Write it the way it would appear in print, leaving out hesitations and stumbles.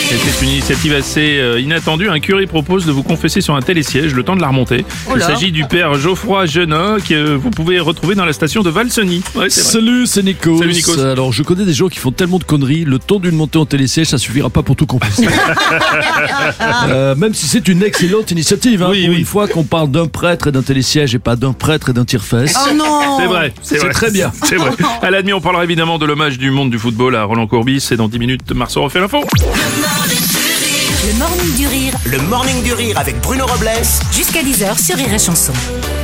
C'est une initiative assez inattendue. Un curé propose de vous confesser sur un télésiège le temps de la remontée. Il s'agit du père Geoffroy Jeunot que vous pouvez retrouver dans la station de Valseny. Ouais, c'est vrai. Salut, c'est Nikos. Salut, Nikos. Alors, je connais des gens qui font tellement de conneries, le temps d'une montée en télésiège, ça suffira pas pour tout confesser. Même si c'est une excellente initiative, hein, Oui, pour oui. une fois qu'on parle d'un prêtre et d'un télésiège et pas d'un prêtre et d'un tire-fesse. Oh non. C'est vrai, C'est vrai. très bien. C'est vrai. À la demi, on parlera évidemment de l'hommage du monde du football à Roland Courbis. Et dans 10 minutes, Marceau refait l'info. Le morning du rire, Le morning du rire avec Bruno Robles jusqu'à 10h sur Rire et Chanson.